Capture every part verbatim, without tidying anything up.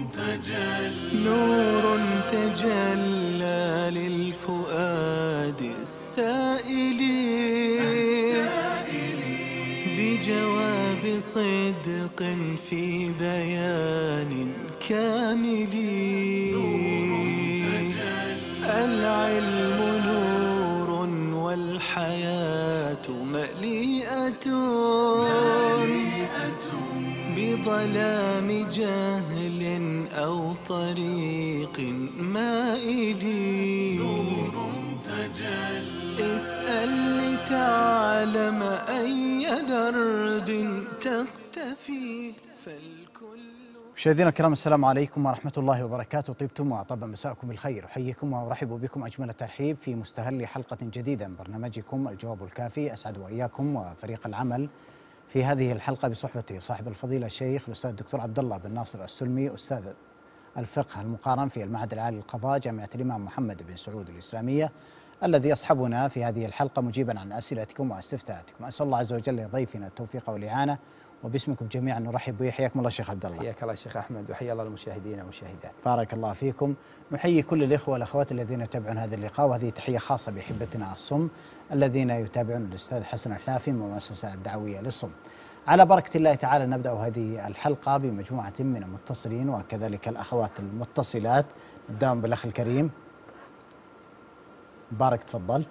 تجلى نور تجلى للفؤاد السائل بجواب صدق في بيان كامل. العلم نور والحياة مليئة بظلام جهل أو طريق مائل. اسأل لتعلم أي درب تقتفي فالكل. مشاهدينا الكرام، السلام عليكم ورحمة الله وبركاته. طيبتم وطاب مساءكم بالخير. أحييكم وأرحب بكم أجمل الترحيب في مستهل حلقة جديدة من برنامجكم الجواب الكافي. أسعد وإياكم وفريق العمل في هذه الحلقة بصحبة صاحب الفضيلة الشيخ الأستاذ الدكتور عبد الله بن ناصر السلمي، أستاذ الفقه المقارن في المعهد العالي للقضاء جامعة الإمام محمد بن سعود الإسلامية، الذي يصحبنا في هذه الحلقة مجيبا عن أسئلتكم واستفتاءاتكم. أسأل الله عز وجل لضيفنا التوفيق والإعانة، وباسمكم جميعا نرحب به. حياكم الله شيخ عبد الله. حياك الله شيخ أحمد، وحيا الله المشاهدين والمشاهدات. بارك الله فيكم. نحيي كل الإخوة والأخوات الذين يتابعون هذا اللقاء، وهذه تحية خاصة بأحبتنا الصم الذين يتابعون الأستاذ حسن الحافي من المؤسسة الدعوية للصم. على بركة الله تعالى نبدأ هذه الحلقة بمجموعة من المتصلين وكذلك الأخوات المتصلات. نبدأ بالأخ الكريم مبارك، تفضل.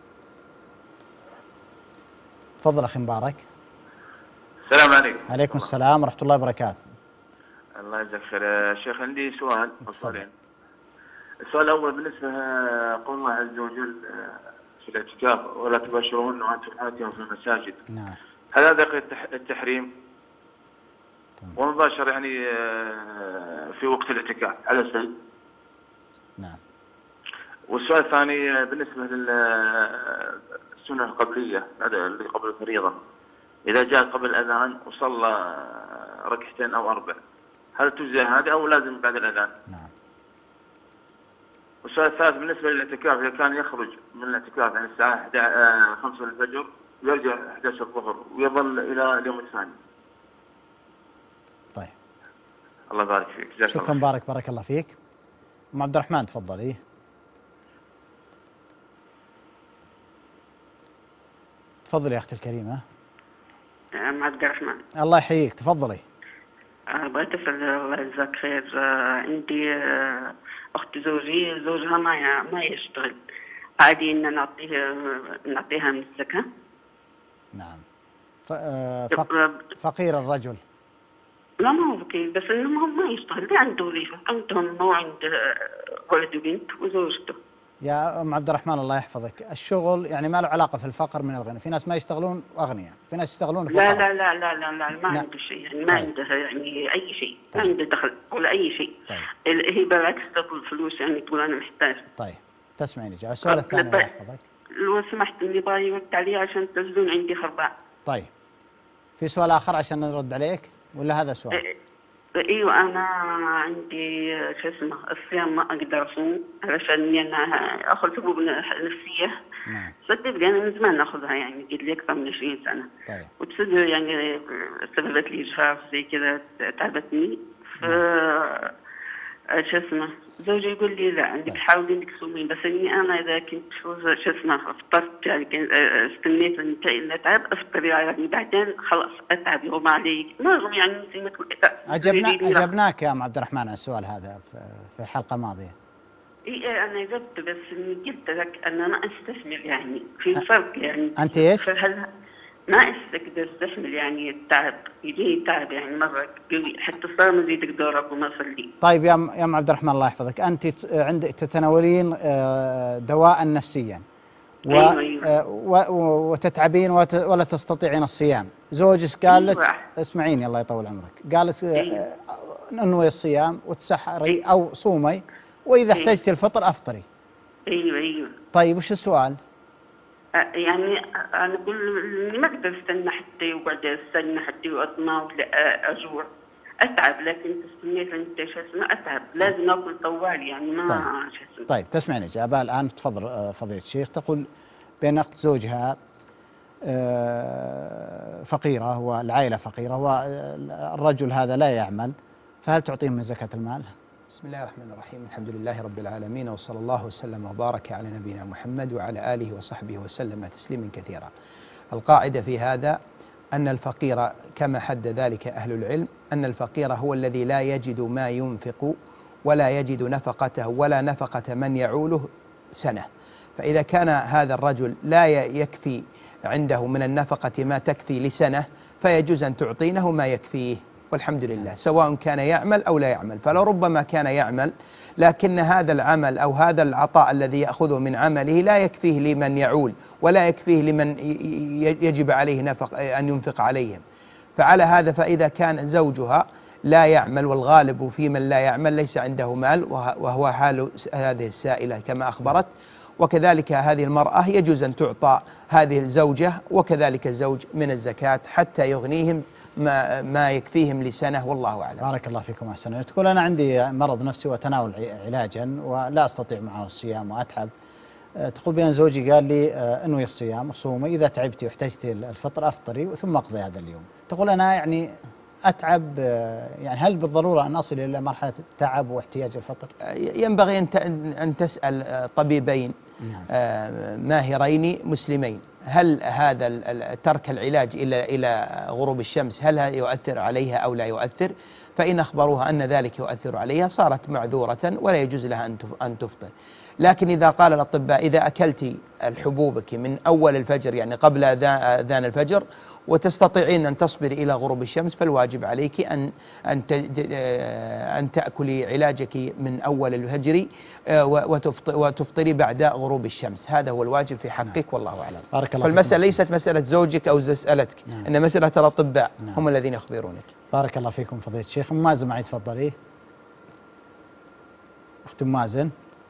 تفضل أخي مبارك. السلام عليكم. عليكم السلام ورحمة الله وبركاته. الله يجزاك خير. شيخ عندي سؤال أو سؤالين. السؤال الأول بالنسبة قول الله عز وجل في الاعتكاف ولا تباشرون وأنتم عاكفون في المساجد. نعم. هل هذا يقتضي التحريم؟ ومباشر يعني في وقت الاعتكاف على سبيل. نعم. والسؤال الثاني بالنسبة للسنة القبلية اللي قبل الفريضة، إذا جاء قبل الأذان وصلى ركعتين أو أربع، هل تجزي هذه أو لازم بعد الأذان؟ نعم. والسؤال الثالث بالنسبة للاعتكاف، إذا كان يخرج من الاعتكاف يعني الساعة خمسة الفجر ويرجع إحدى عشر الظهر ويظل إلى اليوم الثاني. طيب. الله يبارك فيك. شكرا بارك بارك الله فيك. أم عبد الرحمن تفضلي. تفضلي يا أختي الكريمة. أم عبد الرحمن. الله يحييك، تفضلي. بغيت أسأل الله يجزاك خير. عندي أخت زوجي زوجها ما ما يشتغل، عادي إن نعطيه نعطيها من الزكاة؟ نعم. فق... فقير الرجل. لا ما هو فقير، بس إنه هو ما يشتغل، ما عنده وظيفة، عندهم هو عنده ولد وبنت وزوجته. يا أم عبد الرحمن الله يحفظك، الشغل يعني ما له علاقة في الفقر من الغنى، في ناس ما يشتغلون أغنياء، في ناس يشتغلون فقراء. لا لا لا لا لا, لا ما لا. عنده شيء يعني، ما طيب. عنده يعني أي شيء. طيب. ما عنده دخل ولا أي شيء. طيب. هي بالعكس تطلب فلوس يعني، تقول أنا محتاج. طيب تسمعيني. جاء السؤال الثاني الله يحفظك. لو سمحت اللي باغي يرد عليه عشان تنزلون عندي خرباء. طيب في سؤال آخر عشان نرد عليك ولا هذا سؤال؟ إيه ايوه انا عندي شو اسمه الصيام ما اقدر اصوم علشان انا اخذ حبوب نفسيه. نعم. صدق انا من زمان اخذها يعني قد لي اكثر من عشرين سنه. طيب. وتصدق يعني سببت لي جفاف زي كذا تعبتني. ف شو اسمه زوجي يقول لي لا عندك حاولي انك تصومين، بس اني انا اذا كنت شو اسمه افطرت يعني استنيت ان اتعب افطر يعني بعدين خلاص اتعب يغمى علي ما يغمى يعني زي أجبنا أجبناك يا أم عبد الرحمن على السؤال هذا في حلقة ماضية. إيه أنا أجبت، بس إني قلت لك أن أنا أستثمر يعني في فرق يعني. أنت إيش؟ ما أقدر أستحمل يعني التعب، يجيني تعب يعني مرة قوي حتى صار مزيد أقدر وما أصلي. طيب يا يا أم عبد الرحمن الله يحفظك، أنت عندك تتناولين دواء نفسيا و أيوة أيوة. و وتتعبين ولا تستطيعين الصيام، زوجك قال لك أيوة. اسمعيني الله يطول عمرك، قالت أيوة. انوي الصيام وتسحري أيوة. أو صومي وإذا أيوة. احتجت الفطر أفطري. أيوة أيوة. طيب وش السؤال؟ يعني أنا أقول ما أقدر أستنى حتى يقعد أستنى حتى أطمع ولا أجوع أتعب، لكن تستنيت أنت شو اسمه أتعب لازم أكل طوال يعني ما طيب. شو اسمه. طيب تسمعني إجابة الآن. تفضل فضيلة الشيخ. تقول بأن أخت زوجها فقيرة والعائلة فقيرة والرجل هذا لا يعمل، فهل تعطيهم من زكاة المال؟ بسم الله الرحمن الرحيم، الحمد لله رب العالمين، وصلى الله وسلم وبارك على نبينا محمد وعلى آله وصحبه وسلم تسليما كثيرا. القاعدة في هذا أن الفقير كما حد ذلك أهل العلم أن الفقير هو الذي لا يجد ما ينفق ولا يجد نفقته ولا نفقة من يعوله سنة. فإذا كان هذا الرجل لا يكفي عنده من النفقة ما تكفي لسنة فيجوز أن تعطينه ما يكفيه، والحمد لله، سواء كان يعمل أو لا يعمل. فلربما كان يعمل لكن هذا العمل أو هذا العطاء الذي يأخذه من عمله لا يكفيه لمن يعول ولا يكفيه لمن يجب عليه نفق أن ينفق عليهم. فعلى هذا فإذا كان زوجها لا يعمل، والغالب في من لا يعمل ليس عنده مال، وهو حال هذه السائلة كما أخبرت، وكذلك هذه المرأة يجوز أن تعطى هذه الزوجة وكذلك الزوج من الزكاة حتى يغنيهم ما, ما يكفيهم لسنة، والله أعلم. بارك الله فيكم أحسن. تقول أنا عندي مرض نفسي وتناول علاجا ولا أستطيع معه الصيام وأتعب. تقول بأن زوجي قال لي أنوي الصيام صومي، إذا تعبتي واحتجتي الفطر أفطري ثم أقضي هذا اليوم. تقول أنا يعني أتعب، يعني هل بالضرورة أن أصل إلى مرحلة التعب واحتياج الفطر؟ ينبغي أن تسأل طبيبين ماهرين مسلمين هل هذا ترك العلاج إلى إلى غروب الشمس هل يؤثر عليها أو لا يؤثر؟ فإن أخبروها أن ذلك يؤثر عليها صارت معذورة ولا يجوز لها أن تفطر. لكن إذا قال الأطباء إذا أكلت الحبوبك من أول الفجر يعني قبل أذان الفجر وتستطيعين أن تصبري إلى غروب الشمس فالواجب عليك أن أن أن تأكلي علاجك من أول الفجر وتفطري بعد غروب الشمس. هذا هو الواجب في حقك، والله أعلم. بارك الله فيكم. فالمسألة ليست مسألة زوجك أو مسألتك، نعم. إن مسألة الأطباء نعم. هم الذين يخبرونك. بارك الله فيكم فضيلة الشيخ. أم مازن معي، تفضلي. أخت أم مازن.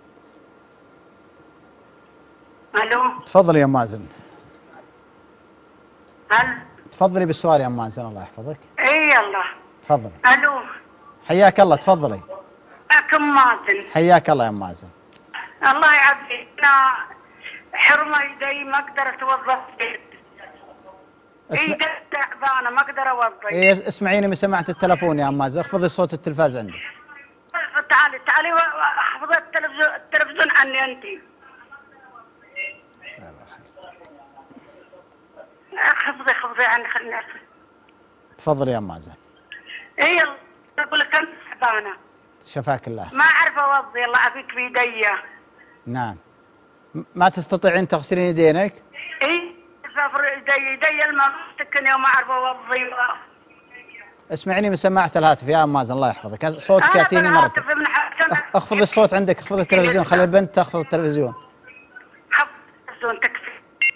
الو. تفضلي يا أم مازن. هل تفضلي بالسؤال يا أم مازن، الله يحفظك. اي يلا. تفضلي. الو. حياك الله، تفضلي. أكم مازن. حياك الله يا أم مازن. الله يعافيك، انا حرمه يدي ما اقدر اتوظف. اسم... ايدي تعبانه ما اقدر اوظف. إيه اسمعيني من سماعة التلفون يا أم مازن، اخفضي صوت التلفاز عندك. تعالي تعالي اخفض التلفزيون التلفزيون عني انت. خفضي خفضي عني خليني أفهم. تفضلي يا أم مازن. اي اقول لك انا تعبانه. شفاك الله. ما اعرف اوظف، الله يعافيك بيدي. نعم. ما تستطيعين تغسلين يدينك؟ اي سافر يدي يدي الماء سكني وما اعرف اوظف. اسمعيني من سماعة الهاتف يا أم مازن، الله يحفظك، صوتك يأتيني مرة. اخفضي الصوت عندك، اخفضي التلفزيون، خلي البنت تاخذ التلفزيون. خفض التلفزيون تكفي.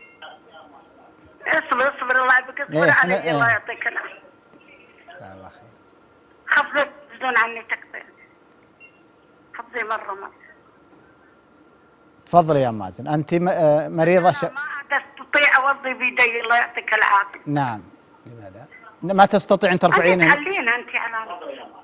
اصبر اصبر الله يبارك، اصبر علي، الله يعطيك العافية. الله خير. خفض التلفزيون عني تكفي. خفضي مرة مرة. تفضلي يا أم مازن، أنت مريضة ش... ما عاد استطيع اوظف بيدي، الله يعطيك العافية. نعم. لماذا؟ ما تستطيعين ترفعين. انت خلينا انت على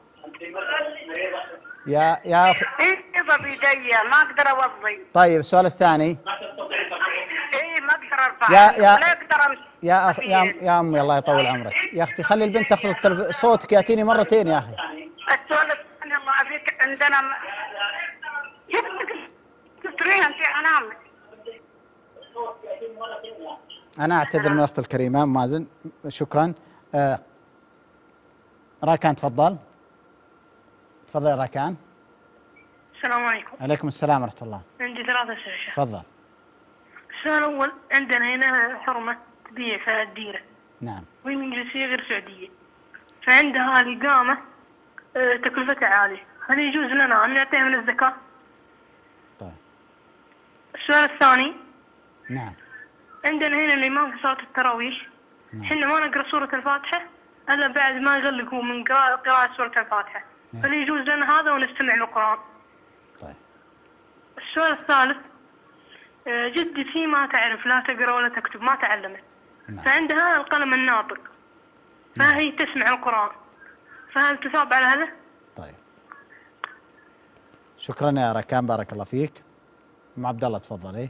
يا يا أخ... ايه بيدي ما اقدر اوظف. طيب السؤال الثاني. ايه ما اقدر ارفع. يا يا ولا اقدر امشي. يا أخ... يا يا أمي الله يطول عمرك، يا أختي خلي البنت تاخذ التلف... صوتك يأتيني مرتين يا أخي. السؤال الثاني الله يعافيك عندنا م... تسرين انت انام. أنا أعتذر من الأخت الكريمة أم مازن، شكرا. آه... راكان تفضل. تفضل يا راكان. السلام عليكم. عليكم السلام ورحمة الله. عندي ثلاثة أسئلة. تفضل. السؤال الأول، عندنا هنا حرمة تبيع في الديرة. نعم. وهي من جنسية غير سعودية، فعندها الإقامة تكلفتها عالية، هل يجوز لنا أن نعطيها من الزكاة؟ طيب. السؤال الثاني. نعم. عندنا هنا الإمام في صلاة التراويح، نعم. حنا ما نقرأ سورة الفاتحة إلا بعد ما يغلقوا من قراءة سورة الفاتحة، نعم. هل يجوز لنا هذا ونستمع للقرآن؟ طيب. السؤال الثالث، جدتي ما تعرف لا تقرأ ولا تكتب، ما تعلمت. نعم. فعندها القلم الناطق، فهي تسمع القرآن، فهل تثاب على هذا؟ طيب. شكرا يا ركان، بارك الله فيك. ام عبد الله تفضلي.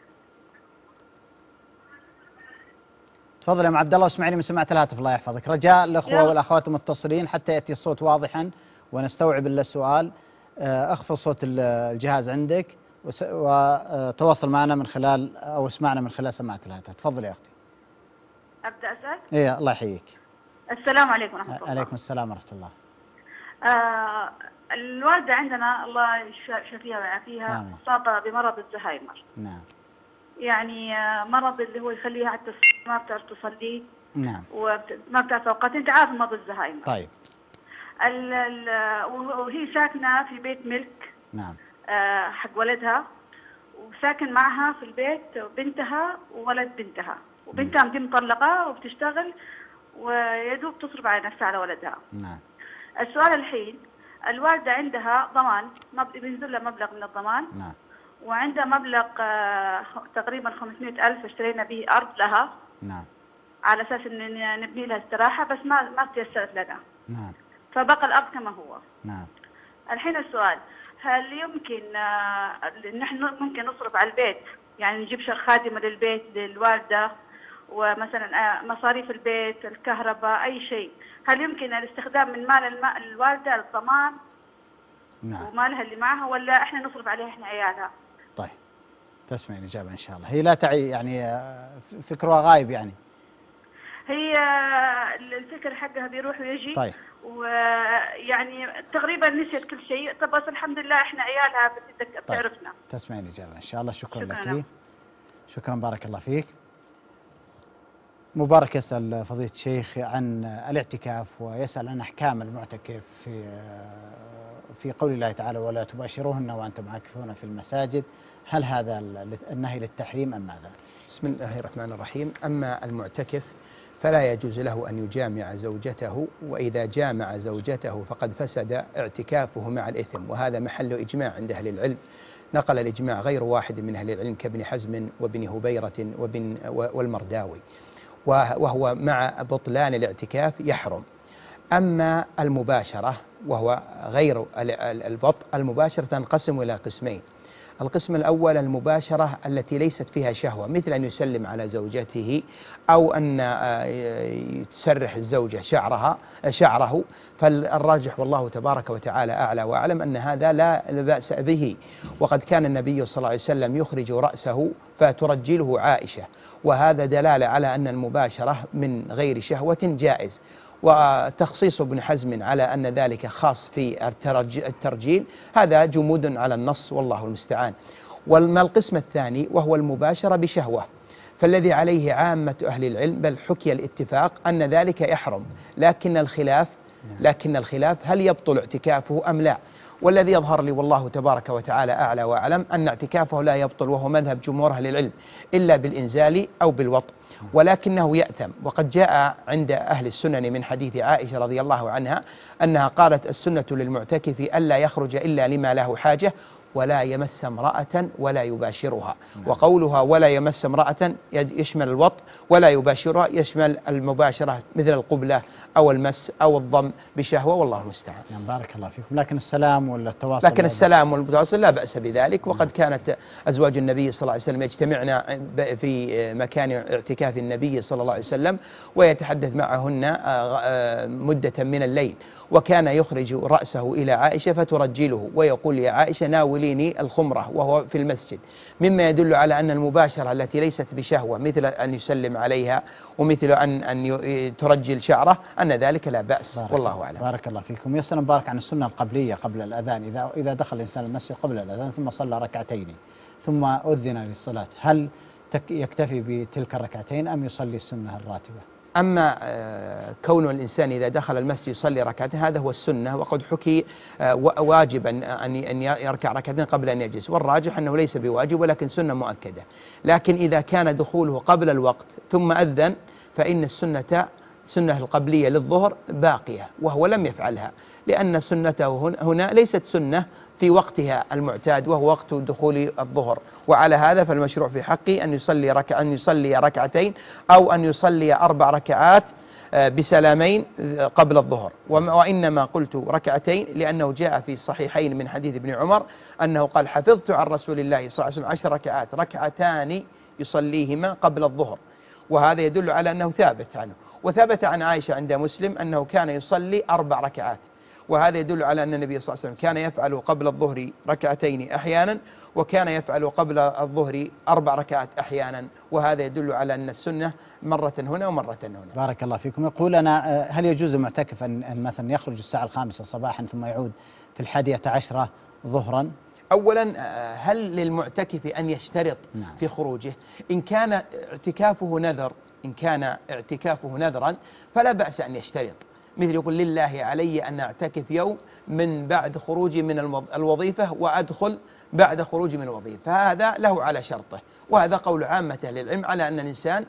تفضل يا ام عبد الله، واسمعيني من سماعة الهاتف الله يحفظك. رجاء الاخوه والاخوات المتصلين حتى ياتي الصوت واضحا ونستوعب السؤال اخفض صوت الجهاز عندك وتواصل معنا من خلال أو اسمعنا من خلال سماعة الهاتف. تفضل يا أختي. أبدأ أسأل؟ إيه الله يحييك. السلام عليكم ورحمة الله. عليكم السلام ورحمة الله. آه الوالدة عندنا الله يشفيها ويعافيها مصابة بمرض الزهايمر. نعم. يعني مرض اللي هو يخليها حتى ما بتعرف تصلي. نعم. وما بتعرف أوقات. أنت عارف مرض الزهايمر. طيب. ال ال وهي ساكنة في بيت ملك. نعم. آه حق ولدها، وساكن معها في البيت بنتها وولد بنتها، وبنتها دي مطلقة وبتشتغل ويدوب تصرف على نفسها على ولدها. نعم. السؤال الحين، الوالدة عندها ضمان، بينزل لها مبلغ من الضمان. نعم. وعندها مبلغ آه تقريبا خمسمائة ألف اشترينا به أرض لها. نعم. على أساس إن نبني لها استراحة، بس ما ما تيسرت لنا. نعم. فبقى الأرض كما هو. نعم. الحين السؤال، هل يمكن آه نحن ممكن نصرف على البيت، يعني نجيب خادمة للبيت للوالدة، ومثلا آه مصاريف البيت، الكهرباء، أي شيء، هل يمكن الاستخدام من مال الماء الوالدة الضمان؟ نعم. ومالها اللي معها، ولا احنا نصرف عليها احنا عيالها؟ طيب تسمع الإجابة إن شاء الله. هي لا تعي يعني فكرها غايب يعني. هي الفكر حقها بيروح ويجي. طيب. ويعني تقريبا نسيت كل شيء. طب بس الحمد لله احنا عيالها بتعرفنا. طيب. تسمع الإجابة إن شاء الله. شكرا, شكرا لك. لك. شكرا بارك الله فيك. مبارك يسأل فضيلة الشيخ عن الاعتكاف ويسأل عن أحكام المعتكف في في قول الله تعالى ولا تباشروهن وأنتم عاكفون في المساجد، هل هذا النهي للتحريم أم ماذا؟ بسم الله الرحمن الرحيم. أما المعتكف فلا يجوز له أن يجامع زوجته، وإذا جامع زوجته فقد فسد اعتكافه مع الإثم، وهذا محل إجماع عند أهل العلم. نقل الإجماع غير واحد من أهل العلم كابن حزم وابن هبيرة وابن والمرداوي، وهو مع بطلان الاعتكاف يحرم. أما المباشرة وهو غير البطء، المباشرة تنقسم إلى قسمين. القسم الأول المباشرة التي ليست فيها شهوة، مثل أن يسلم على زوجته أو أن تسرح الزوجة شعرها شعره، فالراجح والله تبارك وتعالى أعلى وأعلم أن هذا لا بأس به. وقد كان النبي صلى الله عليه وسلم يخرج رأسه فترجله عائشة، وهذا دلالة على أن المباشرة من غير شهوة جائز. وتخصيص ابن حزم على أن ذلك خاص في الترجيل هذا جمود على النص والله المستعان. وما القسم الثاني وهو المباشرة بشهوة، فالذي عليه عامة أهل العلم بل حكي الاتفاق أن ذلك يحرم، لكن الخلاف لكن الخلاف هل يبطل اعتكافه أم لا. والذي يظهر لي والله تبارك وتعالى أعلى وأعلم أن اعتكافه لا يبطل، وهو مذهب جمهور أهل العلم، إلا بالإنزال أو بالوطء، ولكنه يأثم. وقد جاء عند أهل السنن من حديث عائشة رضي الله عنها أنها قالت السنة للمعتكف ألا يخرج إلا لما له حاجة ولا يمس امرأة ولا يباشرها. وقولها ولا يمس امرأة يشمل الوطء، ولا يباشرها يشمل المباشرة مثل القبلة أو المس أو الضم بشهوة والله المستعان. يعني بارك الله فيكم. لكن السلام والتواصل لكن السلام والتواصل لا بأس بذلك. وقد كانت أزواج النبي صلى الله عليه وسلم يجتمعن في مكان اعتكاف النبي صلى الله عليه وسلم ويتحدث معهن مدة من الليل، وكان يخرج رأسه إلى عائشة فترجله ويقول يا عائشة ناوليني الخمرة وهو في المسجد، مما يدل على أن المباشرة التي ليست بشهوة مثل أن يسلم عليها ومثل أن أن ترجل شعره أن ذلك لا بأس والله أعلم. بارك الله فيكم. يسأل مبارك عن السنة القبلية قبل الأذان، إذا إذا دخل الإنسان المسجد قبل الأذان ثم صلى ركعتين ثم أذن للصلاة، هل يكتفي بتلك الركعتين أم يصلي السنة الراتبة؟ أما كون الإنسان إذا دخل المسجد يصلي ركعتين هذا هو السنة، وقد حكي واجبا أن يركع ركعتين قبل أن يجلس، والراجح أنه ليس بواجب ولكن سنة مؤكدة. لكن إذا كان دخوله قبل الوقت ثم أذن فإن السنة سنة القبلية للظهر باقية، وهو لم يفعلها، لأن سنته هنا ليست سنة في وقتها المعتاد وهو وقت دخول الظهر. وعلى هذا فالمشروع في حقه أن يصلي ركع أن يصلي ركعتين أو أن يصلي أربع ركعات بسلامين قبل الظهر. وإنما قلت ركعتين لأنه جاء في الصحيحين من حديث ابن عمر أنه قال حفظت عن رسول الله صلى الله عليه وسلم عشر ركعات ركعتان يصليهما قبل الظهر، وهذا يدل على أنه ثابت عنه. وثبت عن عائشة عند مسلم أنه كان يصلي أربع ركعات. وهذا يدل على أن النبي صلى الله عليه وسلم كان يفعل قبل الظهر ركعتين أحيانا، وكان يفعل قبل الظهر أربع ركعات أحيانا، وهذا يدل على أن السنة مرة هنا ومرة هنا. بارك الله فيكم. يقول أنا هل يجوز المعتكف أن مثلا يخرج الساعة الخامسة صباحا ثم يعود في الحادية عشرة ظهرا؟ أولا، هل للمعتكف أن يشترط نعم. في خروجه؟ إن كان اعتكافه نذر إن كان اعتكافه نذرا فلا بأس أن يشترط، مثل يقول لله علي أن أعتكف يوم من بعد خروجي من الوظيفة وأدخل بعد خروجي من الوظيفة، فهذا له على شرطه، وهذا قول عامة أهل العلم على أن الإنسان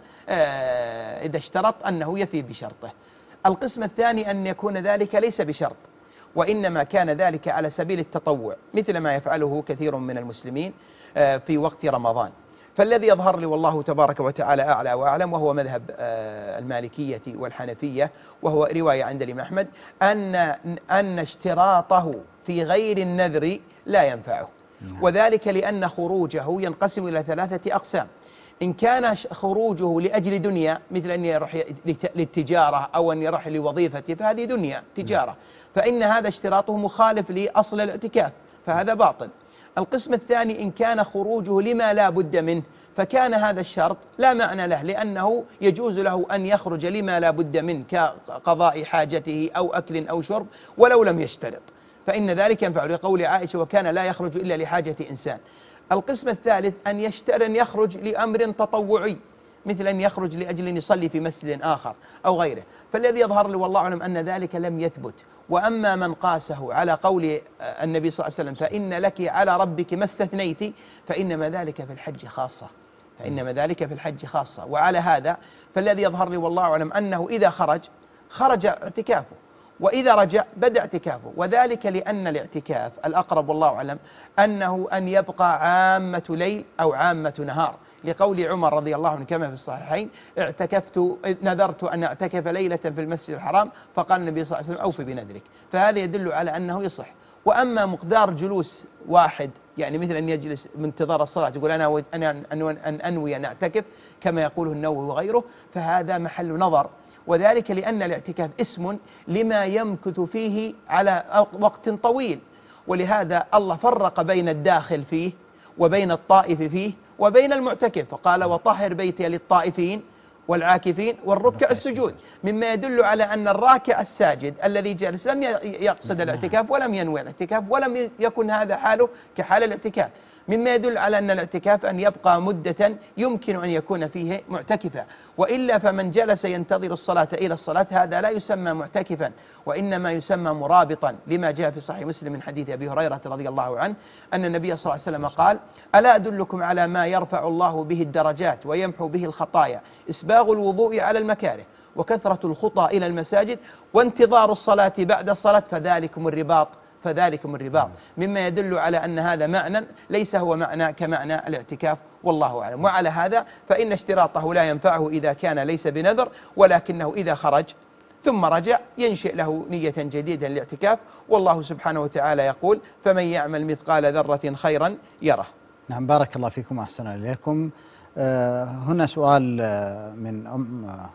إذا اشترط أنه يفي بشرطه. القسم الثاني أن يكون ذلك ليس بشرط، وإنما كان ذلك على سبيل التطوع، مثل ما يفعله كثير من المسلمين في وقت رمضان. فالذي يظهر لي والله تبارك وتعالى أعلى وأعلم، وهو مذهب المالكية والحنفية، وهو رواية عند الإمام أحمد، أن أن اشتراطه في غير النذر لا ينفعه، وذلك لأن خروجه ينقسم إلى ثلاثة أقسام. إن كان خروجه لأجل دنيا، مثل أن يروح للتجارة أو أن يروح لوظيفته، فهذه دنيا تجارة، فإن هذا اشتراطه مخالف لأصل الاعتكاف، فهذا باطل. القسم الثاني إن كان خروجه لما لا بد منه، فكان هذا الشرط لا معنى له، لأنه يجوز له أن يخرج لما لا بد منه كقضاء حاجته أو أكل أو شرب ولو لم يشترط، فإن ذلك ينفع، لقول عائشة وكان لا يخرج إلا لحاجة إنسان. القسم الثالث أن يشترط أن يخرج لأمر تطوعي، مثل أن يخرج لأجل أن يصلي في مسجد آخر أو غيره، فالذي يظهر لي والله أعلم أن ذلك لم يثبت. وأما من قاسه على قول النبي صلى الله عليه وسلم فإن لك على ربك ما استثنيت، فإنما ذلك في الحج خاصة فإنما ذلك في الحج خاصة وعلى هذا فالذي يظهر لي والله أعلم أنه إذا خرج خرج اعتكافه، وإذا رجع بدأ اعتكافه، وذلك لأن الاعتكاف الأقرب والله أعلم أنه أن يبقى عامة ليل أو عامة نهار، لقول عمر رضي الله عنه كما في الصحيحين اعتكفت نذرت أن أعتكف ليلة في المسجد الحرام، فقال النبي صلى الله عليه وسلم أوفي بنذرك، فهذا يدل على أنه يصح. وأما مقدار جلوس واحد، يعني مثل أن يجلس من انتظار الصلاة يقول أنا أنا أن أنوي أن أعتكف كما يقوله النووي وغيره، فهذا محل نظر، وذلك لأن الاعتكاف اسم لما يمكث فيه على وقت طويل، ولهذا الله فرق بين الداخل فيه وبين الطائف فيه وبين المعتكف، فقال وطهر بيتي للطائفين والعاكفين والركع السجود، مما يدل على أن الراكع الساجد الذي جالس لم يقصد الاعتكاف ولم ينوي الاعتكاف ولم يكن هذا حاله كحال الاعتكاف، مما يدل على أن الاعتكاف أن يبقى مدة يمكن أن يكون فيه معتكفا، وإلا فمن جلس ينتظر الصلاة إلى الصلاة هذا لا يسمى معتكفا، وإنما يسمى مرابطا، لما جاء في صحيح مسلم من حديث أبي هريرة رضي الله عنه أن النبي صلى الله عليه وسلم قال ألا أدلكم على ما يرفع الله به الدرجات ويمحو به الخطايا، إسباغ الوضوء على المكاره وكثرة الخطى إلى المساجد وانتظار الصلاة بعد الصلاة فذلكم الرباط فذلكم الرباط، مما يدل على أن هذا معنى ليس هو معنى كمعنى الاعتكاف والله أعلم. وعلى هذا فإن اشتراطه لا ينفعه إذا كان ليس بنذر، ولكنه إذا خرج ثم رجع ينشئ له نية جديدة للاعتكاف، والله سبحانه وتعالى يقول فمن يعمل مثقال ذرة خيرا يره. نعم بارك الله فيكم أحسن إليكم. آه هنا سؤال آه من أم آه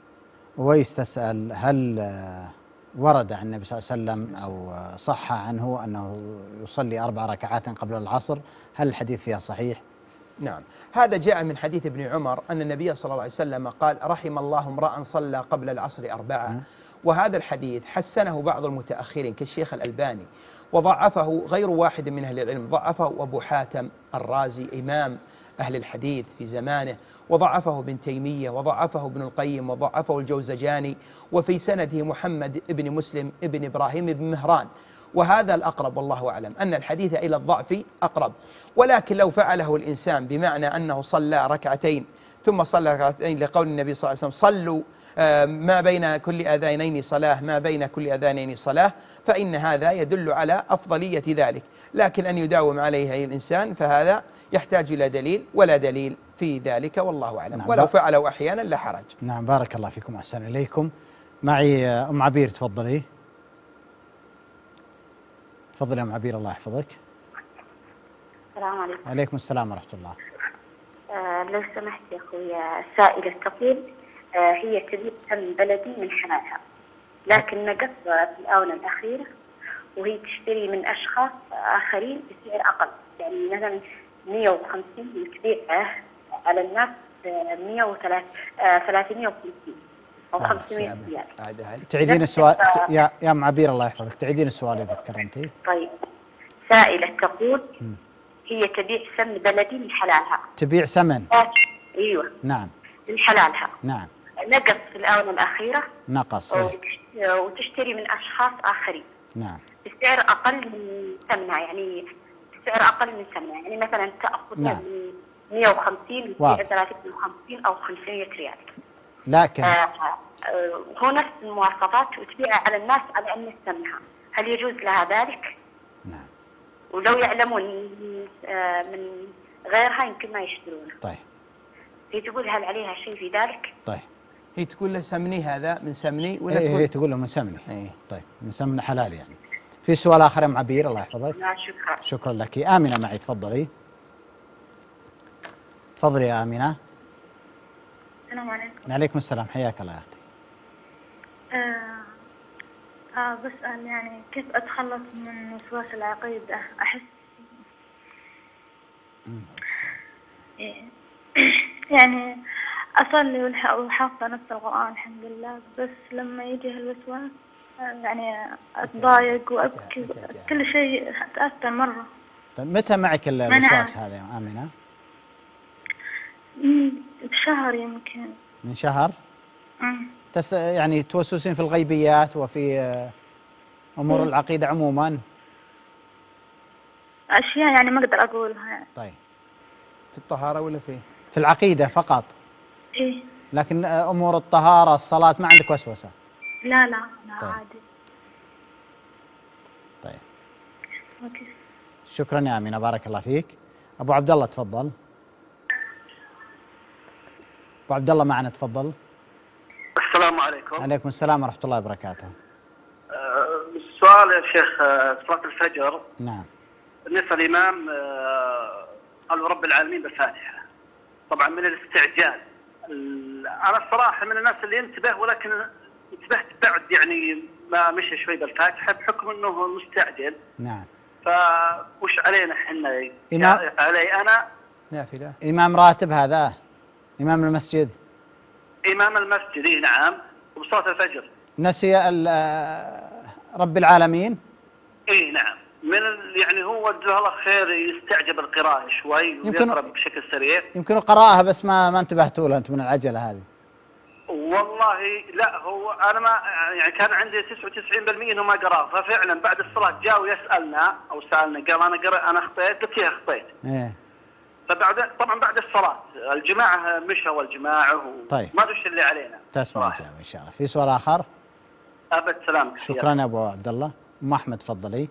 ويس تسأل هل آه ورد عن النبي صلى الله عليه وسلم أو صح عنه أنه يصلي أربع ركعات قبل العصر، هل الحديث فيها صحيح؟ نعم، هذا جاء من حديث ابن عمر أن النبي صلى الله عليه وسلم قال رحم الله امرأ صلى قبل العصر أربعة، وهذا الحديث حسنه بعض المتأخرين كالشيخ الألباني، وضعفه غير واحد من أهل العلم، ضعفه أبو حاتم الرازي إمام أهل الحديث في زمانه، وضعفه ابن تيمية، وضعفه ابن القيم، وضعفه الجوزجاني، وفي سنده محمد ابن مسلم ابن إبراهيم ابن مهران، وهذا الأقرب والله أعلم أن الحديث إلى الضعف أقرب. ولكن لو فعله الإنسان بمعنى أنه صلى ركعتين ثم صلى ركعتين لقول النبي صلى الله عليه وسلم صلوا ما بين كل أذانين صلاة ما بين كل أذانين صلاة، فإن هذا يدل على أفضلية ذلك، لكن أن يداوم عليه الإنسان فهذا يحتاج إلى دليل، ولا دليل في ذلك والله أعلم. نعم ولو فعله أحيانا لا حرج. نعم بارك الله فيكم أحسن إليكم. معي أم عبير، تفضلي. تفضلي يا أم عبير الله يحفظك. السلام عليكم. وعليكم السلام ورحمة الله. آه لو سمحت يا أخوي، سائلة تقول آه هي تبيع تم بلدي من حماتها، لكن نقصها في الآونة الأخيرة وهي تشتري من أشخاص آخرين بسعر أقل، يعني مثلا مئة وخمسين وتبيعه على الناس مئة وثلاثمئة وخمسين أو خمسمئة ريال. تعيدين السؤال يا يا أم عبير الله يحفظك، تعيدين السؤال إذا تكرمتي. طيب، سائلة تقول م. هي تبيع سمن بلدي من حلالها. تبيع سمن؟ أيوة. نعم. من حلالها. نعم. نقص في الآونة الأخيرة. نقص. وتشتري من أشخاص آخرين. نعم. بسعر أقل من ثمنها، يعني بسعر أقل من ثمنها، يعني مثلا تأخذها نعم. من مئة وخمسين وتبيع ثلاثمئة وخمسين أو خمسمئة ريال. لكن آه آه هو نفس المواصفات وتبيعها على الناس على أن ثمنها، هل يجوز لها ذلك؟ نعم. ولو يعلمون آه من غيرها يمكن ما يشترونه. طيب. هي تقول هل عليها شيء في ذلك؟ طيب. هي تقول له سمني هذا من سمني ولا هي تقول هي تقول له من سمني. ايه. طيب، من سمن حلال يعني. في سؤال آخر يا أم عبير الله يحفظك. لا شكرا. شكرا لك. آمنة معي، تفضلي. تفضلي يا آمنة. السلام عليكم. عليكم السلام، حياك الله يا أختي. آه آه بسأل يعني كيف أتخلص من وسواس العقيدة؟ أحس يعني أصلي وحافظة نص القرآن الحمد لله، بس لما يجي الوسواس يعني أتضايق وأبكي، كل شيء أتأثر مرة. طيب، متى معك الوسواس هذا يا آمنة؟ بشهر يمكن. من شهر؟ امم تس يعني توسوسين في الغيبيات وفي أمور مم. العقيدة عموما؟ أشياء يعني ما أقدر أقولها يعني. طيب. في الطهارة ولا في؟ في العقيدة فقط؟ إيه. لكن أمور الطهارة الصلاة ما عندك وسوسة؟ لا لا لا. طيب. عادي. طيب. أوكي. شكرا يا أمينة، بارك الله فيك. أبو عبد الله تفضل. أبو عبد الله معنا، تفضل. السلام عليكم. عليكم السلام ورحمة الله وبركاته. أه السؤال يا شيخ، صلاة الفجر. نعم. بالنسبة للإمام أه قال رب العالمين بالفاتحة، طبعا من الاستعجال. أنا الصراحة من الناس اللي ينتبه، ولكن انتبهت بعد يعني ما مشي شوي بالفاتحة بحكم أنه مستعجل. نعم. فوش علينا احنا؟ إمام علي أنا نافلة. إمام راتب هذا؟ إمام المسجد؟ إمام المسجد. إيه نعم. وصلاة الفجر نسي رب العالمين؟ إيه نعم. من يعني هو جزاه الله خير يستعجب القراءة شوي ويقرأ بشكل سريع. يمكن قراءها بس ما ما انتبهتوا له أنت من العجلة هذه. والله لا، هو أنا ما يعني كان عندي تسعة وتسعين بالمئة إنه ما قرأ، ففعلا بعد الصلاة جاء ويسألنا أو سألنا قال أنا قرأ أنا أخطيت، قلت له أخطيت. إيه. فبعد طبعا بعد الصلاة الجماعة مشى والجماعة طيب. ما أدري اللي علينا. تسمع الجواب إن شاء الله. في سؤال آخر؟ أبد سلامك. شكرا يا أبو عبد الله. أم أحمد تفضلي.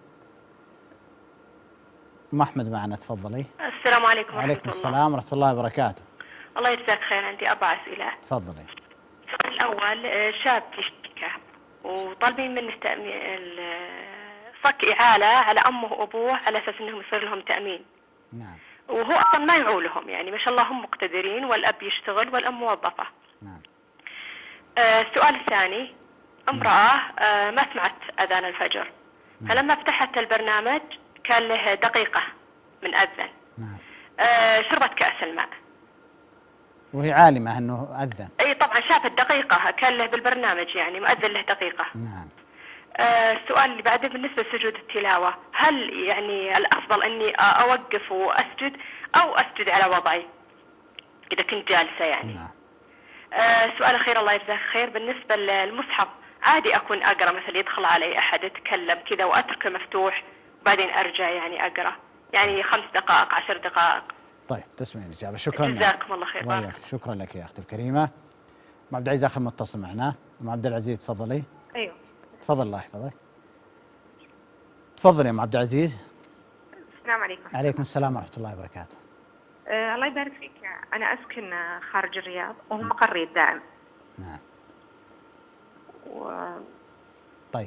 أم أحمد معنا، تفضلي. السلام عليكم ورحمة عليكم الله. السلام ورحمة الله وبركاته. الله يجزاك خير. عندي أربع أسئلة. تفضلي. السؤال الأول، شاب في شركة وطالبين منه تأمين صك إعالة على أمه وأبوه على أساس أنهم يصير لهم تأمين. نعم. وهو أصلا ما يعولهم، يعني ما شاء الله هم مقتدرين والأب يشتغل والأم موظفة. نعم. آه السؤال الثاني، امرأة آه ما سمعت أذان الفجر. نعم. فلما فتحت البرنامج كان له دقيقة من أذن. نعم. آه شربت كأس الماء. وهي عالمة أنه أذن. أي طبعا شافت دقيقة، كان له بالبرنامج يعني مؤذن له دقيقة. نعم. آه السؤال اللي بعده بالنسبة لسجود التلاوة، هل يعني الأفضل أني أوقف وأسجد أو أسجد على وضعي إذا كنت جالسة يعني؟ نعم. آه سؤال أخير الله يجزاك خير، بالنسبة للمصحف عادي أكون أقرأ مثلا يدخل علي أحد يتكلم كذا وأتركه مفتوح وبعدين أرجع يعني أقرأ يعني خمس دقائق عشر دقائق؟ طيب تسمعين الإجابة. شكرا. جزاكم الله خير. بارك. شكرا لك يا أختي الكريمة. أم عبد العزيز آخر متصل معنا. أم عبد العزيز تفضلي. أيوه. تفضل الله يحفظك. تفضل يا أم عبد العزيز. السلام عليكم. عليكم السلام ورحمة الله وبركاته. أه الله يبارك فيك. أنا أسكن خارج الرياض وهو مقري الدائم. نعم. و... طيب.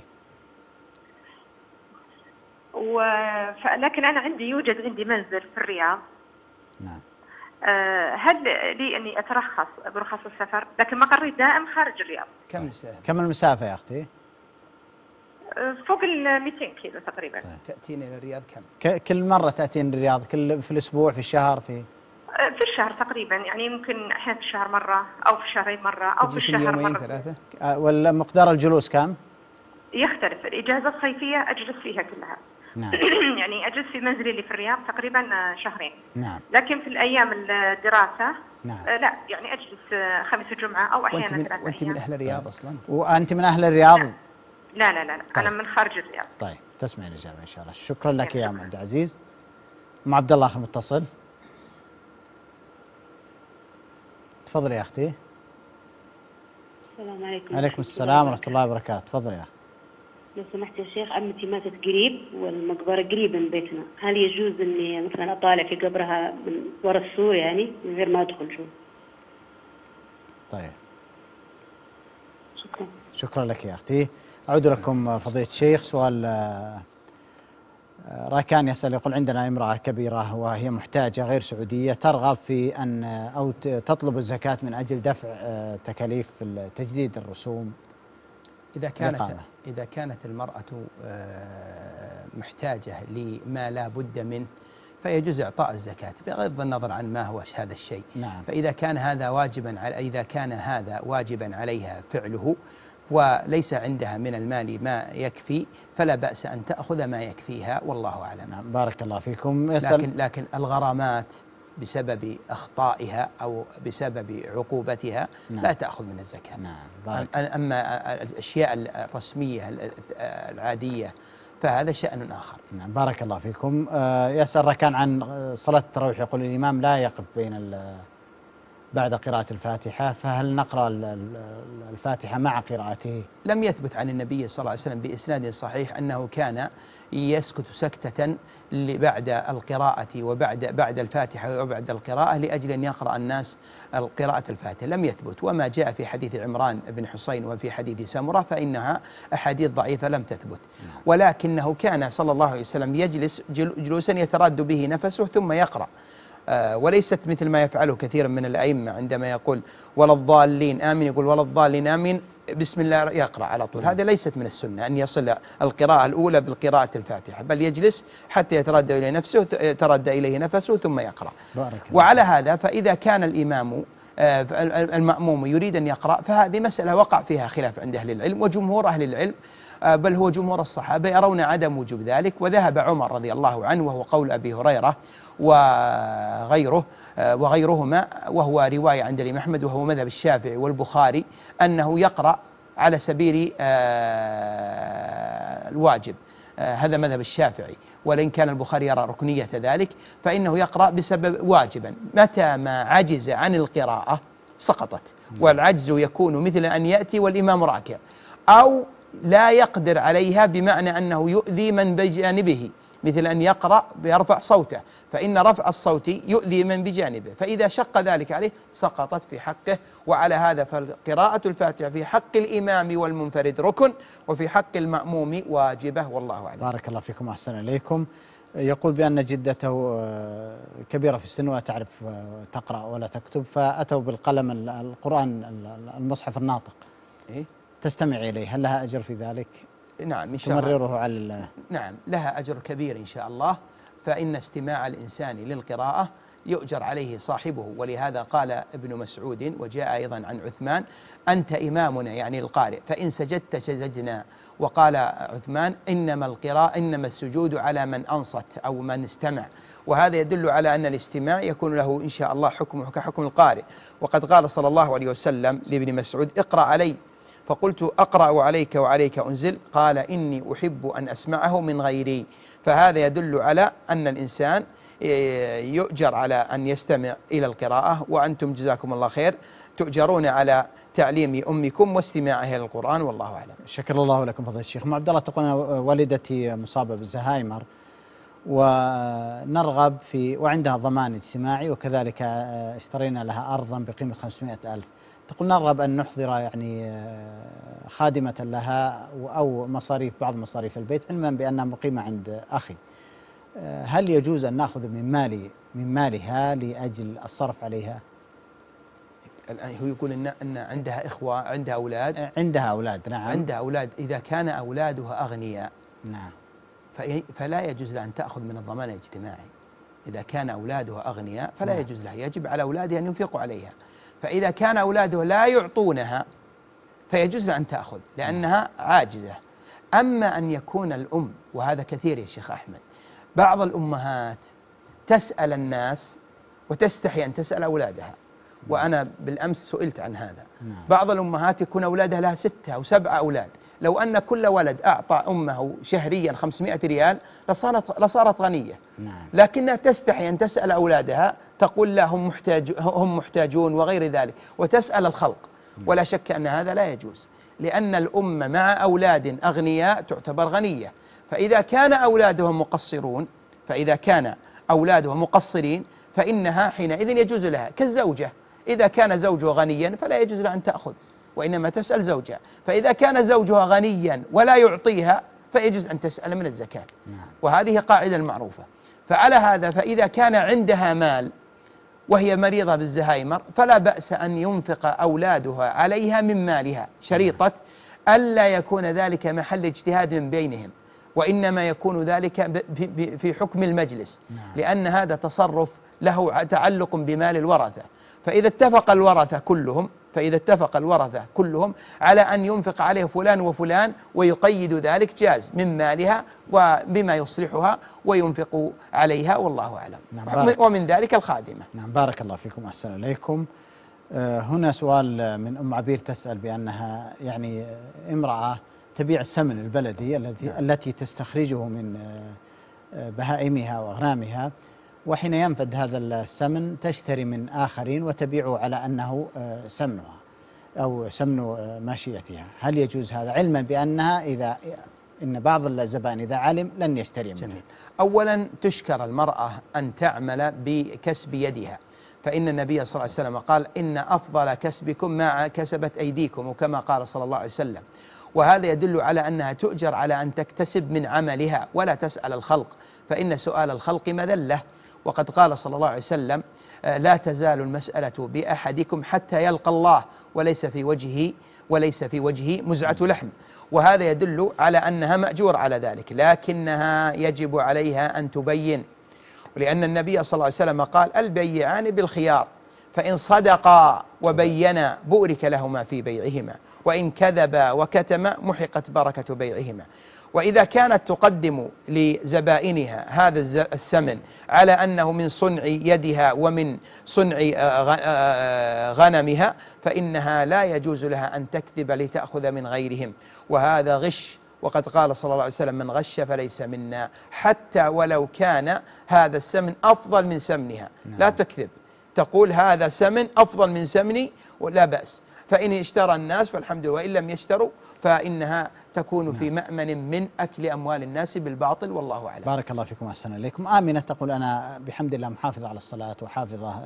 و... ف... لكن أنا عندي يوجد عندي منزل في الرياض. نعم. أه هل لي أني أترخص برخص السفر؟ لكن مقري الدائم خارج الرياض. كم المسافة؟ كم المسافة يا أختي؟ فوق ال مئتين كيلو تقريبا. طيب. تأتين إلى الرياض كم؟ ك- كل مرة تأتين الرياض؟ كل في الأسبوع، في الشهر، في في الشهر تقريبا، يعني ممكن أحيانا في الشهر مرة أو في الشهرين مرة أو في الشهر يومين مرة. ثلاثة؟ آه، ولا مقدار الجلوس كم؟ يختلف. الإجازة الصيفية أجلس فيها كلها. نعم. يعني أجلس في منزلي اللي في الرياض تقريبا شهرين. نعم. لكن في الأيام الدراسة نعم. آه لا يعني أجلس خميس الجمعة أو أحيانا وأنت من, ثلاثة وأنت أيام. من أهل الرياض أصلا؟ وأنت من أهل الرياض؟ لا لا لا, لا. طيب. أنا من خارج الرياض. طيب تسمع الإجابة إن شاء الله. شكرا لك يا أم عبد العزيز. أم عبد الله أخي متصل. تفضلي يا أختي. السلام عليكم. عليكم السلام ورحمة الله وبركاته. تفضلي يا أخي. لو سمحت يا شيخ، عمتي ماتت قريب والمقبرة قريبة من بيتنا، هل يجوز إني مثلا أطالع في قبرها من وراء السور يعني من غير ما أدخل جوا؟ طيب. شكرا. شكرا لك يا أختي. أعود لكم فضيلة الشيخ. سؤال آه، راكان يسأل يقول عندنا امرأة كبيرة وهي محتاجة غير سعودية ترغب في أن أو تطلب الزكاة من أجل دفع آه، تكاليف تجديد الرسوم. إذا كانت الإقامة. إذا كانت المرأة آه، محتاجة لما لا بد منه فيجوز إعطاء الزكاة بغض النظر عن ما هو هذا الشيء. نعم. فإذا كان هذا واجبا على إذا كان هذا واجبا عليها فعله وليس عندها من المال ما يكفي فلا بأس أن تأخذ ما يكفيها والله أعلم. نعم. بارك الله فيكم. لكن لكن الغرامات بسبب أخطائها أو بسبب عقوبتها نعم. لا تأخذ من الزكاة. نعم. أما الأشياء الرسمية العادية فهذا شأن آخر. نعم. بارك الله فيكم. آه يسأل ركان عن صلاة التراويح يقول الإمام لا يقف بين بعد قراءة الفاتحة، فهل نقرأ الفاتحة مع قراءته؟ لم يثبت عن النبي صلى الله عليه وسلم بإسناد صحيح أنه كان يسكت سكتة بعد القراءة وبعد بعد الفاتحة وبعد القراءة لأجل أن يقرأ الناس قراءة الفاتحة، لم يثبت. وما جاء في حديث عمران بن حسين وفي حديث سمرة فإنها أحاديث ضعيفة لم تثبت، ولكنه كان صلى الله عليه وسلم يجلس جلوسا يتراد به نفسه ثم يقرأ، آه وليست مثل ما يفعله كثير من الأئمة عندما يقول ولا الضالين آمين يقول ولا الضالين آمين بسم الله يقرأ على طول. هذا ليست من السنة أن يصل القراءة الأولى بالقراءة الفاتحة، بل يجلس حتى يتردى إليه نفسه يتردى إليه نفسه ثم يقرأ. وعلى هذا فإذا كان الإمام آه المأموم يريد أن يقرأ فهذه مسألة وقع فيها خلاف عند أهل العلم، وجمهور أهل العلم آه بل هو جمهور الصحابة يرون عدم وجوب ذلك، وذهب عمر رضي الله عنه وهو قول أبي هريرة وغيره وغيرهما وهو رواية عند الإمام أحمد وهو مذهب الشافعي والبخاري أنه يقرأ على سبيل الواجب، هذا مذهب الشافعي، ولئن كان البخاري يرى ركنية ذلك فإنه يقرأ بسبب واجبا. متى ما عجز عن القراءة سقطت، والعجز يكون مثل أن يأتي والإمام راكع أو لا يقدر عليها بمعنى أنه يؤذي من بجانبه، مثل أن يقرأ بيرفع صوته فإن رفع الصوت يؤذي من بجانبه، فإذا شق ذلك عليه سقطت في حقه. وعلى هذا فقراءة الفاتحة في حق الإمام والمنفرد ركن وفي حق المأموم واجبة والله أعلم. بارك الله فيكم أحسن إليكم. يقول بأن جدته كبيرة في السن ولا تعرف تقرأ ولا تكتب، فأتوا بالقلم القرآن المصحف الناطق إيه؟ تستمع إليه، هل لها أجر في ذلك؟ نعم إن شاء الله. تمرره على نعم لها أجر كبير إن شاء الله، فإن استماع الإنسان للقراءة يؤجر عليه صاحبه، ولهذا قال ابن مسعود وجاء أيضا عن عثمان أنت إمامنا يعني القارئ فإن سجدت سجدنا، وقال عثمان إنما القراءة إنما السجود على من أنصت أو من استمع، وهذا يدل على أن الاستماع يكون له إن شاء الله حكمه كحكم القارئ. وقد قال صلى الله عليه وسلم لابن مسعود اقرأ علي، فقلت أقرأ عليك وعليك أنزل، قال إني أحب أن أسمعه من غيري. فهذا يدل على أن الإنسان يؤجر على أن يستمع إلى القراءة، وأنتم جزاكم الله خير تؤجرون على تعليم أمكم واستماعها إلى القرآن والله أعلم. شكر الله لكم فضيلة الشيخ. أم عبد الله تقول والدتي مصابة بالزهايمر ونرغب في وعندها ضمان اجتماعي وكذلك اشترينا لها أرضا بقيمة خمسمائة ألف، تقول نرغب أن نحضر يعني خادمة لها أو مصاريف بعض مصاريف البيت علما بأنها مقيمة عند أخي، هل يجوز أن نأخذ من مالي من مالها لأجل الصرف عليها؟ الآن هو يقول إن, إن عندها إخوة، عندها أولاد. عندها أولاد، نعم. عندها أولاد، إذا كان أولادها أغنياء نعم فلا يجوز لها أن تأخذ من الضمان الاجتماعي. إذا كان أولادها أغنياء فلا نعم. يجوز لها، يجب على أولادها أن ينفقوا عليها. فإذا كان أولادها لا يعطونها فيجوز لها أن تأخذ لأنها عاجزة. أما أن يكون الأم، وهذا كثير يا شيخ أحمد، بعض الأمهات تسأل الناس وتستحي أن تسأل أولادها، وأنا بالأمس سئلت عن هذا. نعم. بعض الأمهات يكون أولادها لها ستة أو سبعة أولاد، لو أن كل ولد أعطى أمه شهريا خمسمائة ريال لصارت, لصارت غنية. نعم. لكنها تستحي أن تسأل أولادها، تقول لهم محتاج هم محتاجون وغير ذلك، وتسأل الخلق. ولا شك أن هذا لا يجوز، لأن الأم مع أولاد أغنياء تعتبر غنية. فإذا كان أولادهم مقصرون فإذا كان أولادهم مقصرين فإنها حينئذ يجوز لها، كالزوجة إذا كان زوجها غنيا فلا يجوز لها أن تأخذ، وإنما تسأل زوجها. فإذا كان زوجها غنيا ولا يعطيها فيجوز أن تسأل من الزكاة. وهذه قاعدة معروفة. فعلى هذا فإذا كان عندها مال وهي مريضة بالزهايمر فلا بأس أن ينفق أولادها عليها من مالها، شريطة ألا يكون ذلك محل اجتهاد من بينهم، وإنما يكون ذلك في حكم المجلس، لأن هذا تصرف له تعلق بمال الورثة. فإذا اتفق الورثة كلهم فإذا اتفق الورثة كلهم على أن ينفق عليه فلان وفلان ويقيد ذلك جاز من مالها وبما يصلحها وينفق عليها، والله أعلم. نعم. ومن ذلك الخادمة. نعم، بارك الله فيكم، أحسن إليكم. آه هنا سؤال من أم عبير تسأل بأنها يعني امرأة تبيع السمن البلدي التي نعم. التي تستخرجه من آه بهائمها وأغنامها، وحين ينفد هذا السمن تشتري من آخرين وتبيعه على أنه سمنها أو سمن ماشيتها. هل يجوز هذا، علما بأنها إذا إن بعض الزبائن إذا علم لن يشتري منه؟ أولا تشكر المرأة أن تعمل بكسب يدها، فإن النبي صلى الله عليه وسلم قال إن أفضل كسبكم ما كسبت أيديكم، وكما قال صلى الله عليه وسلم. وهذا يدل على أنها تؤجر على أن تكتسب من عملها ولا تسأل الخلق، فإن سؤال الخلق مذلة. وقد قال صلى الله عليه وسلم لا تزال المسألة بأحدكم حتى يلقى الله وليس في وجهه وليس في وجهه مزعة لحم. وهذا يدل على أنها مأجور على ذلك، لكنها يجب عليها أن تبين، ولأن النبي صلى الله عليه وسلم قال البيعان بالخيار، فإن صدقا وبينا بورك لهما في بيعهما، وإن كذبا وكتما محقت بركة بيعهما. وإذا كانت تقدم لزبائنها هذا السمن على أنه من صنع يدها ومن صنع غنمها فإنها لا يجوز لها أن تكذب لتأخذ من غيرهم، وهذا غش. وقد قال صلى الله عليه وسلم من غش فليس منا، حتى ولو كان هذا السمن أفضل من سمنها. لا تكذب، تقول هذا سمن أفضل من سمني ولا بأس، فإن اشترى الناس فالحمد لله، وإن لم يشتروا فإنها تكون في مأمن من أكل أموال الناس بالباطل، والله أعلم. بارك الله فيكم، أحسن إليكم. آمنة تقول أنا بحمد الله محافظة على الصلاة وحافظة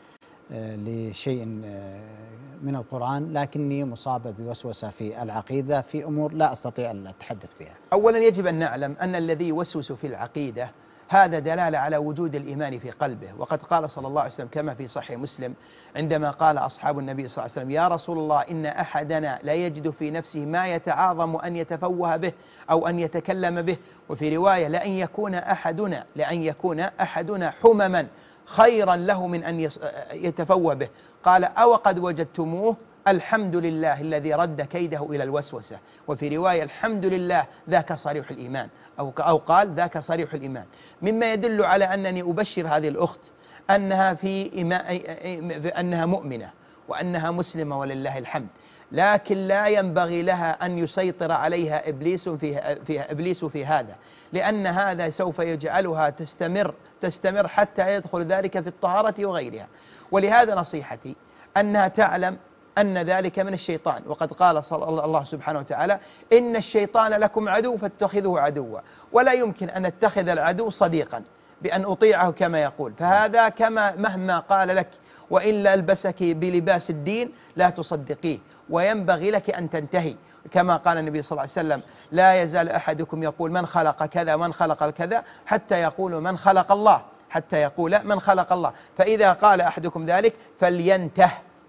لشيء من القرآن، لكني مصابة بوسوسة في العقيدة في أمور لا أستطيع أن أتحدث بها. أولا يجب أن نعلم أن الذي يوسوس في العقيدة هذا دلالة على وجود الإيمان في قلبه. وقد قال صلى الله عليه وسلم كما في صحيح مسلم عندما قال أصحاب النبي صلى الله عليه وسلم يا رسول الله إن أحدنا لا يجد في نفسه ما يتعاظم أن يتفوه به أو أن يتكلم به، وفي رواية لأن يكون أحدنا لأن يكون أحدنا حمما خيرا له من أن يتفوه به. قال أو قد وجدتموه الحمد لله الذي رد كيده إلى الوسوسة، وفي رواية الحمد لله ذاك صريح الإيمان، أو أو قال ذاك صريح الإيمان، مما يدل على أنني أبشر هذه الأخت أنها في أنها مؤمنة وأنها مسلمة ولله الحمد، لكن لا ينبغي لها أن يسيطر عليها إبليس في فيها إبليس في هذا، لأن هذا سوف يجعلها تستمر تستمر حتى يدخل ذلك في الطهارة وغيرها. ولهذا نصيحتي أنها تعلم أن ذلك من الشيطان، وقد قال صلى الله سبحانه وتعالى إن الشيطان لكم عدو فاتخذوه عدوا، ولا يمكن أن نتخذ العدو صديقا بأن أطيعه كما يقول، فهذا كما مهما قال لك وإلا ألبسك بلباس الدين لا تصدقيه، وينبغي لك أن تنتهي، كما قال النبي صلى الله عليه وسلم لا يزال أحدكم يقول من خلق كذا من خلق كذا حتى يقول من خلق الله حتى يقول من خلق الله، فإذا قال أحدكم ذلك فلينته،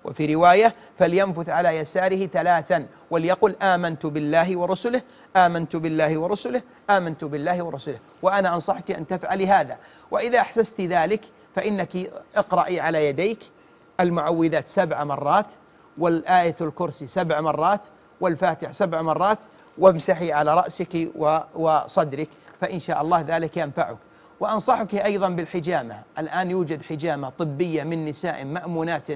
وفي رواية فلينفث على يساره ثلاثا وليقل آمنت بالله ورسله آمنت بالله ورسله آمنت بالله ورسله. وأنا أنصحك أن تفعلي هذا. وإذا أحسست ذلك فإنك اقرأي على يديك المعوذات سبع مرات والآية الكرسي سبع مرات والفاتح سبع مرات وامسحي على رأسك وصدرك، فإن شاء الله ذلك ينفعك. وأنصحك أيضا بالحجامة. الآن يوجد حجامة طبية من نساء مأمونات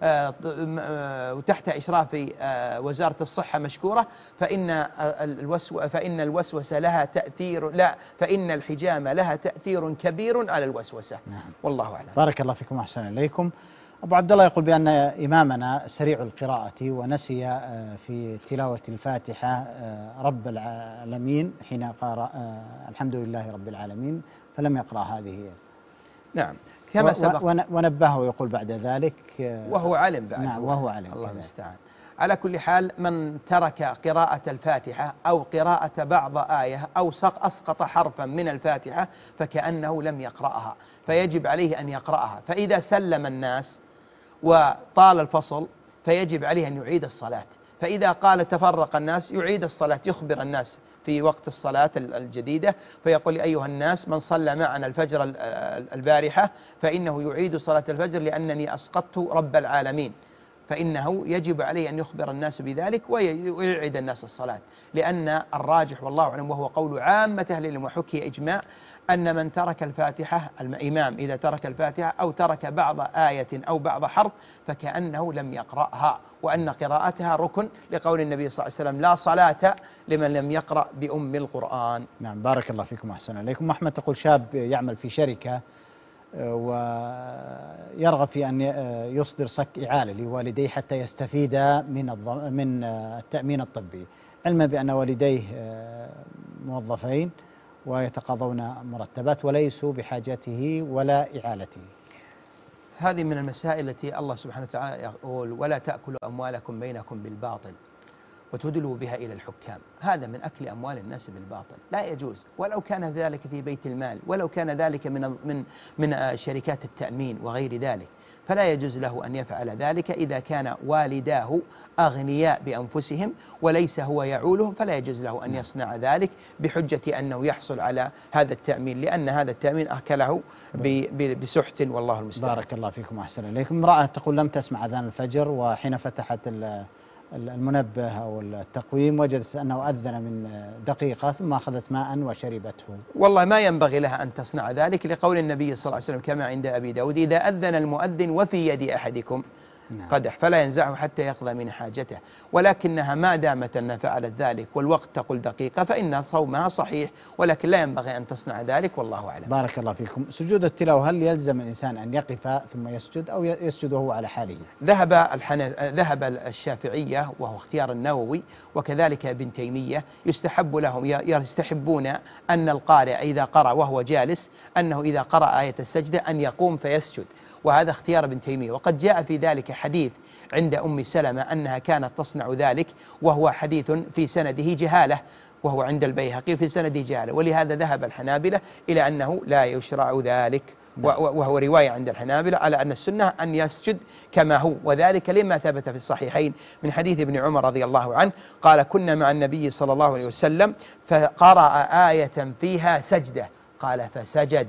وتحت إشراف وزارة الصحة مشكورة، فإن الوسو فإن الوسوسة لها تأثير لا فإن الحجامة لها تأثير كبير على الوسوسة. نعم. والله أعلم. بارك الله فيكم وأحسن إليكم. أبو عبد الله يقول بأن إمامنا سريع القراءة ونسي في تلاوة الفاتحة رب العالمين حين قرأ الحمد لله رب العالمين فلم يقرأ هذه. نعم كما سبق. ونبهه يقول بعد ذلك وهو علم بعد. نعم وهو علم. الله المستعان. على كل حال من ترك قراءة الفاتحة أو قراءة بعض آية أو أسقط حرفا من الفاتحة فكأنه لم يقرأها، فيجب عليه أن يقرأها. فإذا سلم الناس وطال الفصل فيجب عليه أن يعيد الصلاة. فإذا قال تفرق الناس يعيد الصلاة، يخبر الناس في وقت الصلاة الجديدة فيقول أيها الناس من صلى معنا الفجر البارحة فإنه يعيد صلاة الفجر لأنني أسقطت رب العالمين، فإنه يجب عليه أن يخبر الناس بذلك ويعيد الناس الصلاة. لأن الراجح والله أعلم وهو قول عامة أهل العلم وحكي إجماع أن من ترك الفاتحة الإمام إذا ترك الفاتحة أو ترك بعض آية أو بعض حرف فكأنه لم يقرأها، وأن قراءتها ركن لقول النبي صلى الله عليه وسلم لا صلاة لمن لم يقرأ بأم القرآن. نعم بارك الله فيكم وأحسن إليكم. أحمد تقول شاب يعمل في شركة ويرغب في أن يصدر صك إعالة لوالديه حتى يستفيد من من التأمين الطبي، علما بأن والديه موظفين ويتقاضون مرتبات وليسوا بحاجته ولا إعالته. هذه من المسائل التي الله سبحانه وتعالى يقول ولا تأكلوا أموالكم بينكم بالباطل وتدلوا بها إلى الحكام. هذا من أكل أموال الناس بالباطل، لا يجوز، ولو كان ذلك في بيت المال، ولو كان ذلك من من من شركات التأمين وغير ذلك، فلا يجوز له أن يفعل ذلك. إذا كان والداه أغنياء بأنفسهم وليس هو يعولهم فلا يجوز له أن يصنع ذلك بحجة أنه يحصل على هذا التأمين، لأن هذا التأمين أكله بسحت والله المستعان. بارك الله فيكم وأحسن إليكم. امرأة تقول لم تسمع أذان الفجر وحين فتحت المنبه أو التقويم وجدت أنه أذن من دقيقة ثم أخذت ماء وشربته. والله ما ينبغي لها أن تصنع ذلك لقول النبي صلى الله عليه وسلم كما عند أبي داود إذا أذن المؤذن وفي يد أحدكم قدح فلا ينزعه حتى يقضى من حاجته، ولكنها ما دامت أنها فعلت ذلك والوقت تقول دقيقة فإن صومها صحيح، ولكن لا ينبغي أن تصنع ذلك والله أعلم. بارك الله فيكم. سجود التلاوة هل يلزم الإنسان أن يقف ثم يسجد أو يسجد وهو على حاله؟ ذهب الحنف... ذهب الشافعية وهو اختيار النووي وكذلك ابن تيمية يستحب لهم يستحبون أن القارئ إذا قرأ وهو جالس أنه إذا قرأ آية السجدة أن يقوم فيسجد، وهذا اختيار ابن تيمية. وقد جاء في ذلك حديث عند أم سلمة أنها كانت تصنع ذلك وهو حديث في سنده جهالة، وهو عند البيهقي في سنده جهالة، ولهذا ذهب الحنابلة إلى أنه لا يشرع ذلك، وهو رواية عند الحنابلة على أن السنة أن يسجد كما هو، وذلك لما ثبت في الصحيحين من حديث ابن عمر رضي الله عنه قال كنا مع النبي صلى الله عليه وسلم فقرأ آية فيها سجدة قال فسجد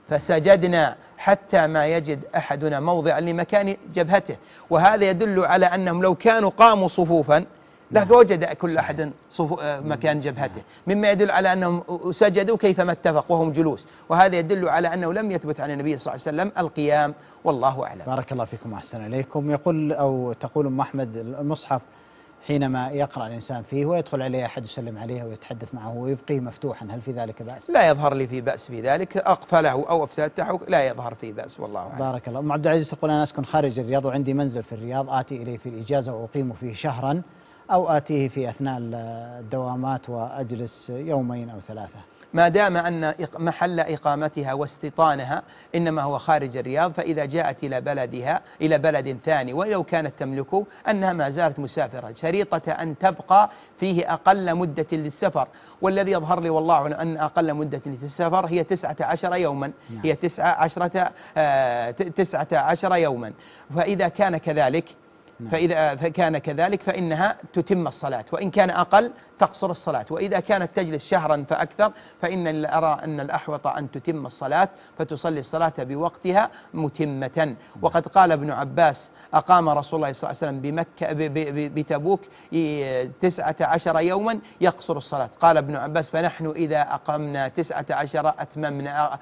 فسجدنا حتى ما يجد أحدنا موضعا لمكان جبهته، وهذا يدل على أنهم لو كانوا قاموا صفوفا لوجد كل أحد مكان جبهته، مما يدل على أنهم سجدوا كيفما اتفق وهم جلوس، وهذا يدل على أنه لم يثبت عن النبي صلى الله عليه وسلم القيام والله أعلم. بارك الله فيكم وأحسن إليكم. يقول أو تقول أم أحمد المصحف حينما يقرأ الإنسان فيه ويدخل عليه أحد يسلم عليه ويتحدث معه ويبقيه مفتوحا هل في ذلك بأس؟ لا يظهر لي في بأس في ذلك، أقفله أو أفتحه لا يظهر في بأس والله أعلم. بارك الله. أم عبد العزيز تقول أنا أسكن خارج الرياض وعندي منزل في الرياض آتي إليه في الإجازة وأقيم فيه شهرا أو آتيه في أثناء الدوامات وأجلس يومين أو ثلاثة. ما دام أن محل إقامتها واستيطانها إنما هو خارج الرياض، فإذا جاءت إلى بلدها إلى بلد ثاني ولو كانت تملكه أنها ما زالت مسافرة، شريطة أن تبقى فيه أقل مدة للسفر، والذي يظهر لي والله أن أقل مدة للسفر هي تسعة عشر يوما، هي تسعة عشرة آه تسعة عشر يوما، فإذا كان كذلك فإذا فكان كذلك فإنها تتم الصلاة، وإن كان أقل تقصر الصلاة، وإذا كانت تجلس شهرا فأكثر فإن أرى أن الأحوط أن تتم الصلاة فتصلي الصلاة بوقتها متمة. وقد قال ابن عباس أقام رسول الله صلى الله عليه وسلم بمكة بتبوك تسعة عشر يوما يقصر الصلاة. قال ابن عباس فنحن إذا أقمنا تسعة عشر أتممنا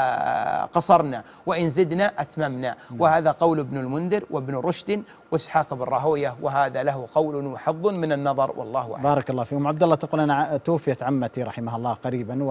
قصرنا وإن زدنا أتممنا. وهذا قول ابن المنذر وابن رشد وإسحاق بن راهويه، وهذا له قول وحظ من النظر والله أعلم. بارك الله فيكم. عبد الله تقول أنا توفيت عمتي رحمها الله قريبا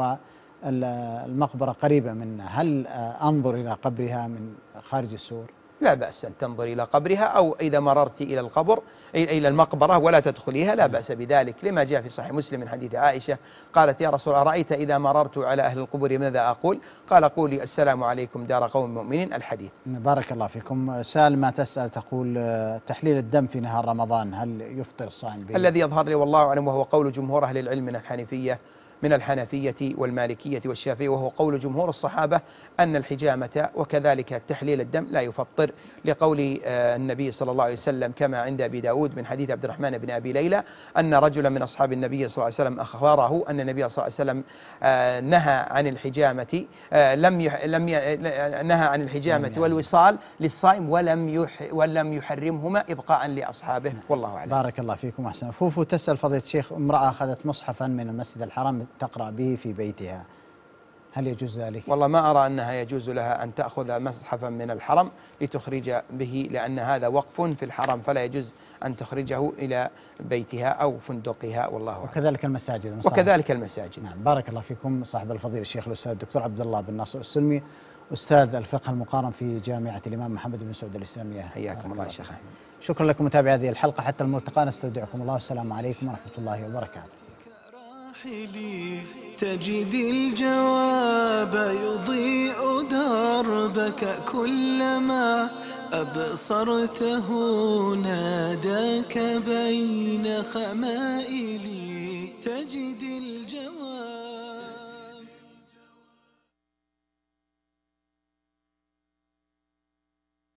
والمقبرة قريبة منها، هل أنظر إلى قبرها من خارج السور؟ لا بأس أن تنظر إلى قبرها، أو إذا مررت إلى القبر إلى المقبرة ولا تدخليها لا بأس بذلك، لما جاء في صحيح مسلم من حديث عائشة قالت يا رسول الله أرأيت إذا مررت على أهل القبور ماذا أقول؟ قال قولي السلام عليكم دار قوم مؤمنين الحديث. بارك الله فيكم. سالمة تسأل تقول تحليل الدم في نهار رمضان هل يفطر الصائم به؟ الذي يظهر لي والله أعلم وهو قول جمهور أهل العلم من الحنفية من الحنفية والمالكية والشافعية، وهو قول جمهور الصحابة أن الحجامة وكذلك تحليل الدم لا يفطر، لقول النبي صلى الله عليه وسلم كما عند أبي داود من حديث عبد الرحمن بن أبي ليلى أن رجلا من أصحاب النبي صلى الله عليه وسلم أخبره أن النبي صلى الله عليه وسلم نهى عن الحجامة لم يح لم نهى عن الحجامة والوصال للصائم ولم يح ولم يحرمهما إبقاء لأصحابه والله أعلم. بارك الله فيكم. أحسن. فوفو تسأل فضيلة الشيخ امرأة أخذت مصحفا من المسجد الحرام تقرأ به في بيتها، هل يجوز ذلك؟ والله ما أرى أنها يجوز لها أن تأخذ مصحفا من الحرم لتخرج به، لأن هذا وقف في الحرم فلا يجوز أن تخرجه إلى بيتها أو فندقها والله أعلم. وكذلك المساجد. وكذلك المساجد. نعم. بارك الله فيكم. صاحب الفضيلة الشيخ الأستاذ الدكتور عبد الله بن ناصر السلمي أستاذ الفقه المقارن في جامعة الإمام محمد بن سعود الإسلامية. حياكم الله شيخ. شكرا لكم متابعي هذه الحلقة، حتى الملتقى نستودعكم الله، والسلام عليكم ورحمة الله وبركاته. تجد الجواب يضيء دربك كلما أبصرته ناداك بين خمائلي تجد